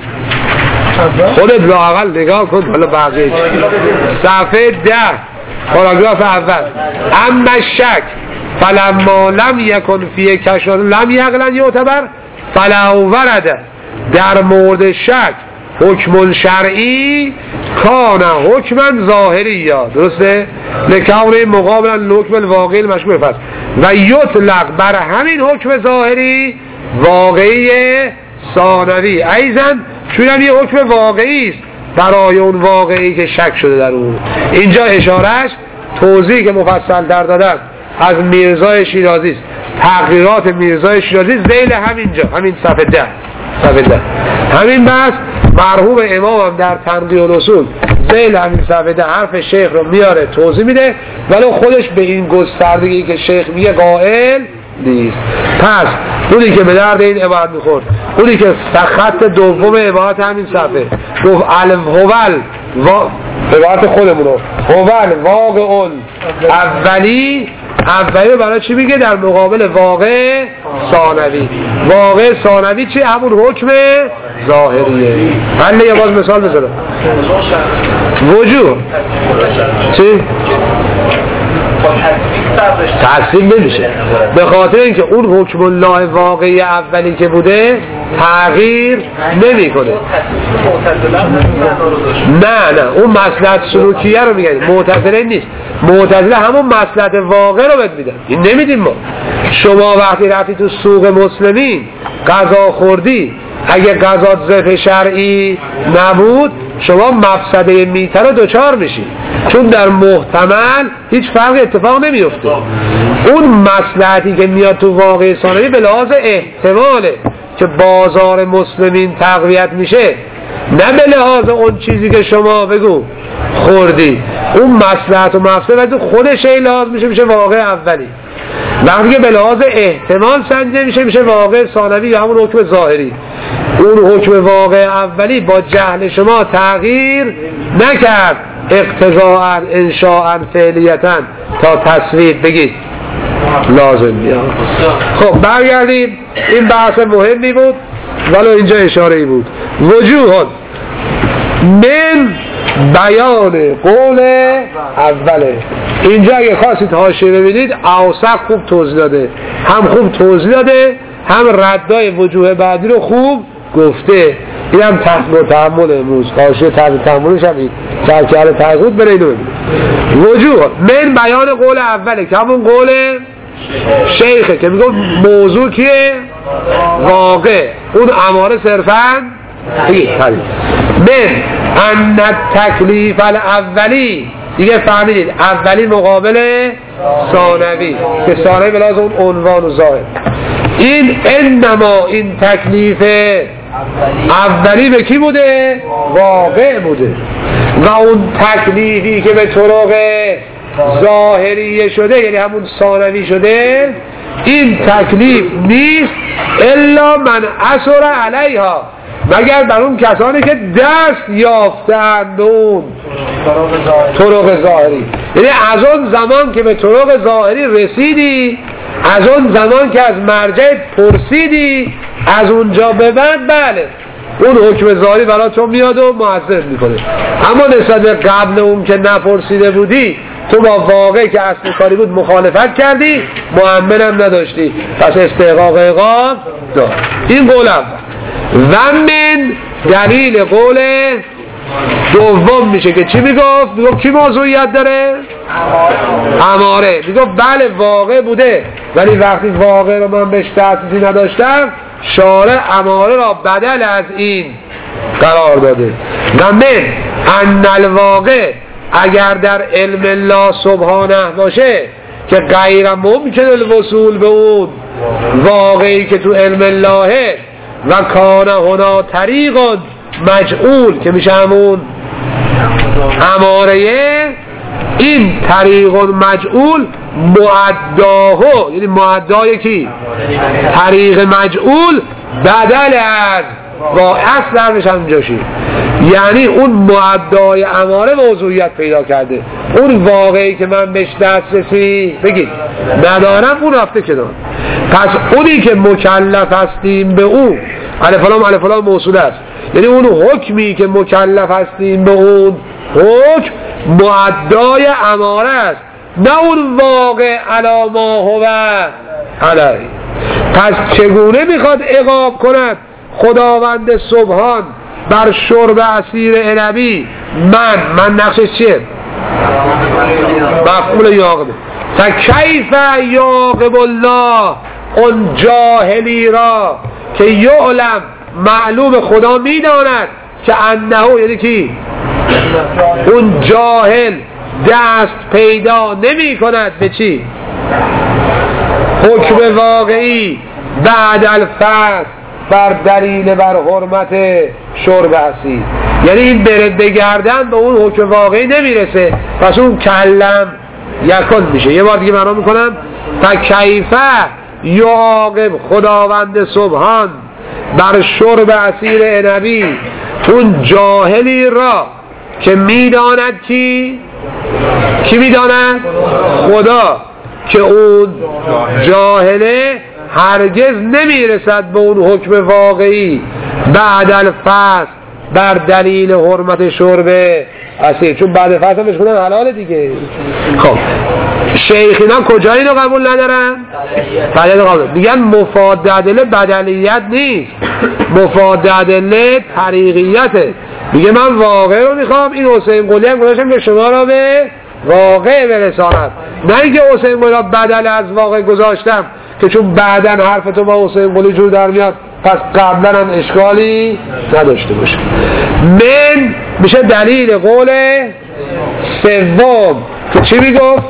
Speaker 1: خودت لااقل نگاه کن حالا بقیه. صفحه ده پاراگراف اول اما شک فلما لم یکن فیه کشان لم یقلن یعتبر فلو ورده، در مورد شک حکم شرعی کان حکم ظاهری، یا درسته؟ لکونه مقابلا لحکم الواقعی مشکوک فرد و یطلق بر همین حکم ظاهری واقعی ثانوی ایزن، چون هم یه حکم واقعی است برای اون واقعی که شک شده در اون. اینجا اشارهش توضیحی که مفصل در دادم از میرزای شیرازی است، تغییرات میرزای شیرازی ذیل همینجا، همین صفحه ده صفحه ده همین بحث مرحوم امام هم در تنقیح الاصول ذیل همین صفحه ده حرف شیخ رو میاره توضیح میده، ولی خودش به این گستردگی که شیخ میگه قائل نیست. پس اونی که به درد این عبارت میخورد، اونی که خط دوم عبارت همین صفحه گفت الف هول و عبارت خودمونو هول واقع اون اولی، اولی برای چی میگه؟ در مقابل واقع ثانوی. واقع ثانوی چی؟ همون حکم ظاهریه. حالا یه باز مثال بزنم. وجوه چی؟ تصویب نمیشه، به خاطر اینکه اون حکم الله واقعی اولی که بوده تغییر نمی کنه. نه نه اون مصلحت سلوکیه رو میگن، معتزله نیست. معتزله همون مصلحت واقع رو بهت میدن، این نمیدیم ما. شما وقتی رفتی تو سوق مسلمین غذا خوردی، اگه غذا ذبح شرعی نبود شما مفسده میته رو دوچار میشی، چون در محتمل هیچ فرق اتفاق نمیفته. اون مصلحتی که میاد تو واقع ثانوی به لحاظ احتماله که بازار مسلمین تقویت میشه، نه به لحاظ اون چیزی که شما بگو خوردی. اون مصلحت و مفسده خودش لحاظ میشه، میشه واقع اولی. وقتی که به لحاظ احتمال سنجه میشه، میشه واقع ثانوی یا همون حکم ظاهری. اون حکم واقع اولی با جهل شما تغییر نکرد اقتضاءً انشاءً فعلیتاً تا تصویب بگید لازم میاد. خب برگردیم، این بحث مهمی بود ولی اینجا اشاره ای بود. وجوه من بیان قول اوله. اینجا اگه خواستید حاشیه ببینید اوسق خوب توضیح داده، هم خوب توضیح داده، هم ردای وجوه بعدی رو خوب گفته. این هم تحت تحمل امروز حاشیه تحت تحملش هم این چرکل تحقیق بره اینو ببینید. وجوه من بیان قول اوله که همون قول شیخه که میگم موضوع کیه؟ واقع. اون اماره صرفاً من ان تکلیف الاولی، دیگه فهمیدید اولی مقابل ثانوی که ثانوی بلاز اون عنوان و ظاهر. این انما این تکلیف اولی به کی بوده؟ واقع بوده. و اون تکلیفی که به طرق ظاهریه شده یعنی همون ثانوی شده، این تکلیف نیست الا من اثر علیها، مگر بر اون کسانی که دست یافتند اون طرق ظاهری. یعنی از اون زمان که به طرق ظاهری رسیدی، از اون زمان که از مرجع پرسیدی، از اونجا به بعد بله اون حکم ظاهری برای تو میاد و مؤثر میکنه. اما نسبت به قبل اون که نپرسیده بودی، تو با واقعی که اصل کاری بود مخالفت کردی، مؤمن هم نداشتی، پس استحقاق عقاب دار. این قول اول. و من دلیل قول دوم میشه که چی میگفت؟ میگفت کی موضوعیت داره؟ اماره. میگفت بله واقع بوده، ولی وقتی واقع رو من بهش تأسیسی نداشتم، شارع اماره را بدل از این قرار داده. و من ان الواقع، اگر در علم الله سبحانه باشه که غیر ممکن الوصول به اون واقعی که تو علم اللهه، و کان هنا طریق مجعول که میشه همون اماره، این طریق مجعول معداه، یعنی معدای کی؟ طریق مجعول بدل از با اصل درمش هم جاشی، یعنی اون معدای اماره موضوعیت پیدا کرده. اون واقعی که من بهش دسترسی بگید ندارم، اون رفته کنار. پس اونی که مکلف هستیم به اون، الف لام الف لام موصول است، یعنی اون حکمی که مکلف هستیم به اون حکم معدای اماره است، نه اون واقع علی ما هو علیه. پس چگونه میخواد عقاب کند خداوند سبحان بر شرب عصیر عنبی؟ من من نقشش چیه؟ مفعول یاقبه. فکیف یاقب الله اون جاهلی را که یعلم معلوم خدا میداند که انه، یعنی کی؟ اون جاهل دست پیدا نمی کند به چی؟ حکم واقعی بعد الفصل بر دلیل بر حرمت شرب اسیر. یعنی این برده گردن به اون حکم واقعی نمیرسه، پس اون کلم یکن میشه. یه بار دیگه معنا میکنم: فکیفه یعاقب خداوند سبحان بر شرب اسیر عنبی اون جاهلی را که میداند کی کی میداند؟ خدا، که اون جاهله هرگز نمیرسد به اون حکم واقعی بعد الفصل بر دلیل حرمت شرب اسیر، چون بعد فصل بهش کنن حلاله دیگه. خب شیخینا کجا اینو قبول ندارن؟ بدلیت قبول میگن مفاد ادله بدلیت نیست، مفاد ادله طریقیته. میگه من واقع رو میخوام، این حسین قلی هم گذاشتم که شما را به واقع برساند، نه اینکه حسین قلی را بدل از واقع گذاشتم که چون بعدن حرف تو با حسین قلی جور در میاد پس قبلا هم اشکالی نداشته باشه. من میشه دلیل قول سوم که چی میگفت؟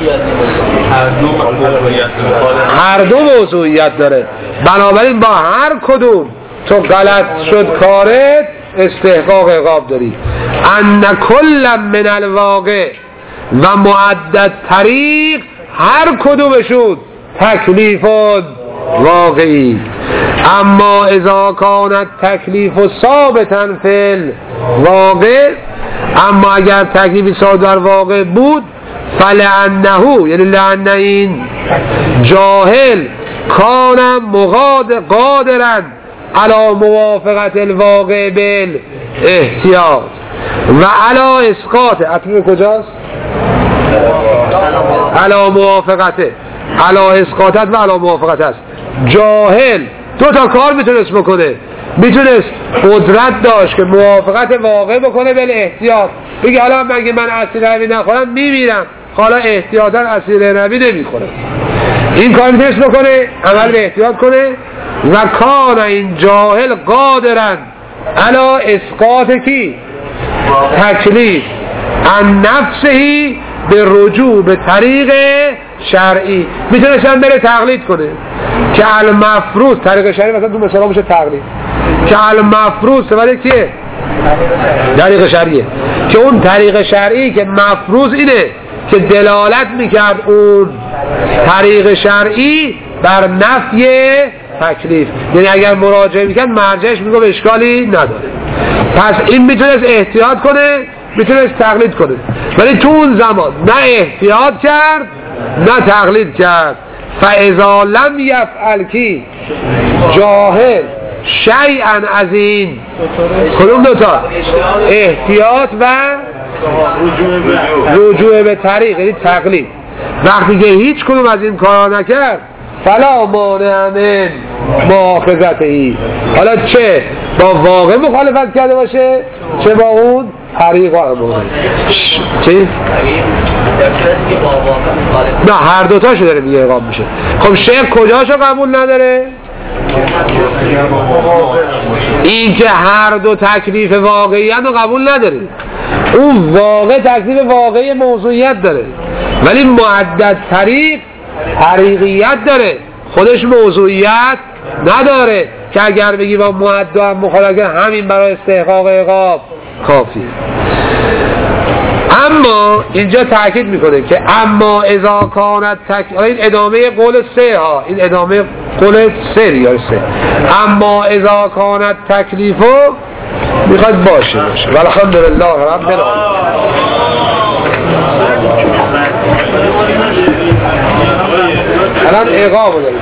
Speaker 1: هر دو موضوعیت داره، بنابراین با هر کدوم تو غلط شد کارت استحقاق عقاب داری. ان کل من الواقع و معدد طریق، هر کدومشون تکلیف واقعی. اما اذا کانت تکلیف ثابتا فی الواقع، اما اگر تکلیف ثابت در واقع بود، فلعنه، یعنی لعنه این جاهل، کان مغاد قادرا علی موافقت الواقع بالاحتیاط و علی اسقاط. اطمینه کجاست؟ علی موافقته، علی اسقاطت و علی موافقت است. جاهل دو تا کار میتونست بکنه، میتونست قدرت داشت که موافقت واقع بکنه بل احتیاط، بگه حالا مگه من اسیر عنبی نخورم میمیرم، حالا احتیاطا اسیر عنبی نمیخوره. این کار میتونست بکنه، عمل به احتیاط کنه. و کان این جاهل قادرن علا اسقاط کی؟ تکلیف ان نفسهی به رجوع به طریق شرعی. میتونستن بره تقلید کنه که المفروض طریق شرعی، مثلا تو مثلا میشه تقلید که المفروض سوال کیه؟ طریق شرعیه، که اون طریق شرعی که مفروض اینه که دلالت میکرد اون طریق شرعی بر نفی تکلیف، یعنی اگر مراجعه میکرد مرجعش میگه اشکالی نداره. پس این میتونست احتیاط کنه، میتونست تقلید کنه، ولی تو اون زمان نه احتیاط کرد نه تقلید کرد. فاذا لم یفعل کی جاهل شیئا از این کدوم دوتا؟ احتیاط و رجوع به طریق، یعنی تقلید. وقتی که هیچ کدوم از این کارا نکرد، فلا مانع من مؤاخذته، حالا چه با واقع مخالفت کرده باشه چه با اون طریق و امانه. چی؟ نه هر دوتاشو داره میگه اقام میشه. خب شیخ کجاشو قبول نداره؟ این که هر دو تکلیف واقعی رو قبول نداره. اون واقع تکلیف واقعی موضوعیت داره، ولی معدد طریق طریقیت داره، خودش موضوعیت نداره که اگر بگی با معدد هم مخالفت همین برای استحقاق عقاب کافی. اما اینجا تاکید میکنه که اما اذا کانت تک... این ادامه قول سه ها، این ادامه قول سه یا سه. اما اذا کانت تکلیفو میخواد باشه باشه والحمدلله رب العالمین. الان اقامه داریم.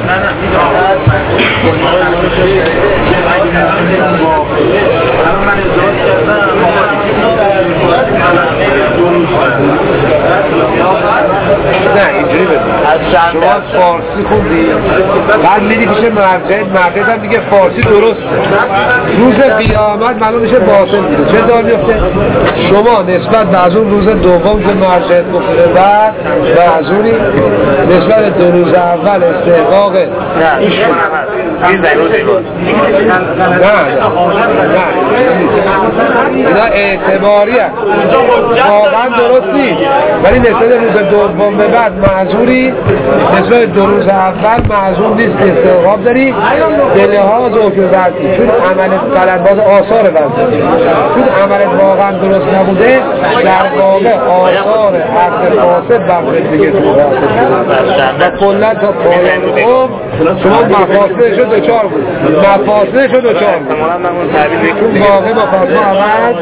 Speaker 1: نه اینجوری بدیم شما فارسی خوندی بعد میدی پیش مرجع، مرجع هم میگه فارسی درسته، روز قیامت معلوم میشه باطل میده. چه دار میفته؟ شما نسبت به از اون روز دوم که مرجع گفته بعد و از اونی نسبت دو روز اول استحقاق این ضروری بود. نه نه اینا اعتباری هست واقعا درست نیست، ولی نسبت روز دوم به بعد معذوری، نسبت دو روز اول معذور نیست که استحقاق داری به لحاظ حکم ورزی، چون عمل قلمباز آثار ورزی، چون عملت واقعا درست نبوده در واقع آثار عقد فاسد بر دیگه تو و کلا تا پایان عمر شما مفاسدش رو دوچار بود، مفاسدش رو دوچار بود چون واقع با فاسد عمل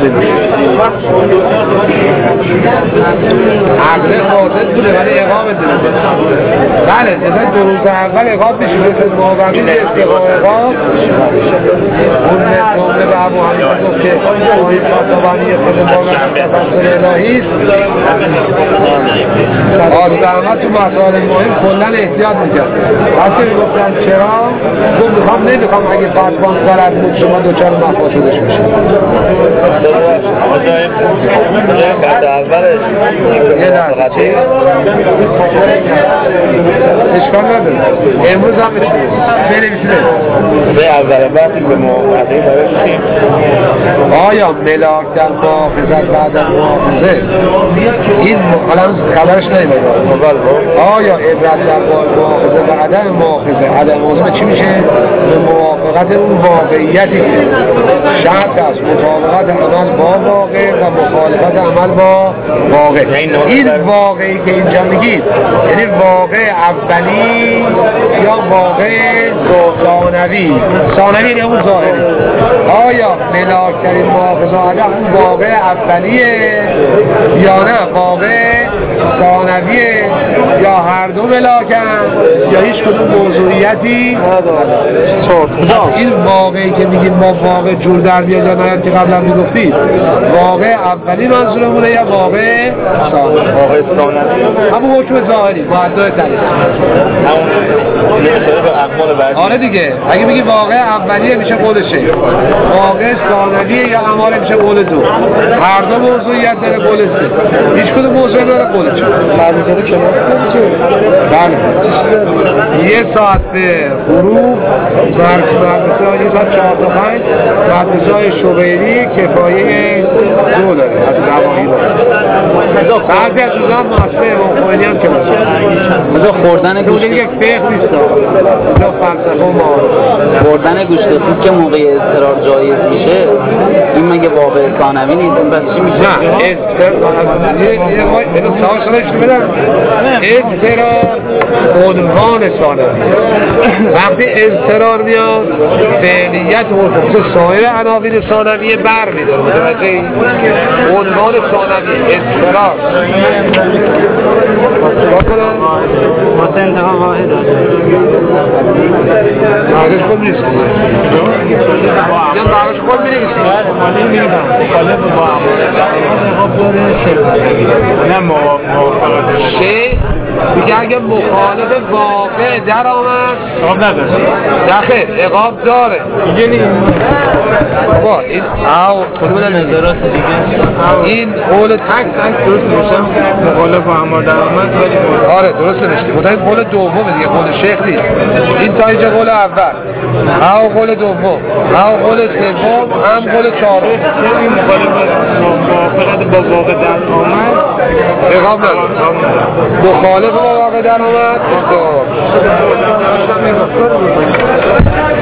Speaker 1: عقد فاسد بوده ولی اقام دیده. بله مثلا دو روز اول اقام میشه مثل موقعی استقام اقام اون نظامه به ابو حنیفه گفت که آقای خطابانی خود موقع تفصیل الهی است آزدهمت تو مسائل مهم کلن احتیاط میکرد. وقتی میگفتن چرا؟ گفت میخوام نمیخوام اگه فتوان غلط بود شما دوچار مفاسدش میشه.
Speaker 3: بعد اولش
Speaker 1: یه لحظه چی؟ اشکال نداره امروز هم میتونه بنویسیده
Speaker 3: به اول وقتی به موافقه برسیم
Speaker 1: آیا ملاک در محافظت بعد از محافظه این الان خبرش نمیده آیا عبرت در محافظه و عدم محافظه عدم محافظه چی میشه؟ به موافقت اون واقعیتی که شرط است مطابقت عمل با واقع و مخالفت عمل با واقع. این واقعی که اینجا میگید یعنی واقع اولی یا واقع ثانوی؟ ثانوی یعنی اون ظاهری. آیا ملاکترین محافظه عدم اون واقع اولیه یا نه واقع ثانویه یا هر دو ملاکن یا هیچ کدوم موضوعیتی نداره؟ این واقعی که میگیم ما واقع جور در بیاد یا نه که قبلا میگفتید واقع اولی منظورمونه یا واقع ثانوی؟
Speaker 3: واقع ثانوی
Speaker 1: همون حکم ظاهری با ادعای تعریف
Speaker 3: همون نمیشه به اقوال بعدی.
Speaker 1: آره دیگه اگه بگی واقع اولیه میشه قولشه، واقع ثانویه یا اماره میشه قول دو. هر دو موضوعیت داره قول سه، هیچ کدوم موضوع داره قول چهار. مرزده که بله یه ساعت به حروف مدرسه های یه ساعت چهار تا پنج مدرسه های شبیری کفایه دو داره از نواهی داره. بعضی از روزان ماسته مخوینی هم که
Speaker 4: مثلا خوردن گوشت
Speaker 1: یک فقه نیست اینجا فلسفه و معارف.
Speaker 4: خوردن گوشت خوب که موقع اضطرار جایز میشه این مگه واقع ثانوی نیست؟ این پس چی میشه؟
Speaker 1: نه اضطرار یه یه وای اینو سوال سوالش بدم اضطرار عنوان ثانوی وقتی اضطرار میاد فعلیت و سایر عناوین ثانویه بر میداره متوجه عنوان ثانوی اضطرار
Speaker 5: واسه انتقام واحد
Speaker 1: معرض خود نیست یا معرض خود می‌نویسید
Speaker 5: مالی میدم مخالف با
Speaker 3: نه موافقت
Speaker 1: چه؟ میگه اگه مخالف واقع در آمد
Speaker 3: آب نداره
Speaker 1: نه خیر عقاب داره
Speaker 3: دیگه نیست
Speaker 1: با این او کدوم نظرات دیگه این قول تک تک درست میشم
Speaker 3: مخالف با امر در آمد ولی
Speaker 1: آره درست نوشته متأکد قول دومه دیگه قول شیخ نیست این تا اینجا قول اول او قول دوم او قول سوم هم قول چهارم
Speaker 3: این مخالفت با واقع در آمد
Speaker 1: عقاب نداره مخالف با واقع در آمد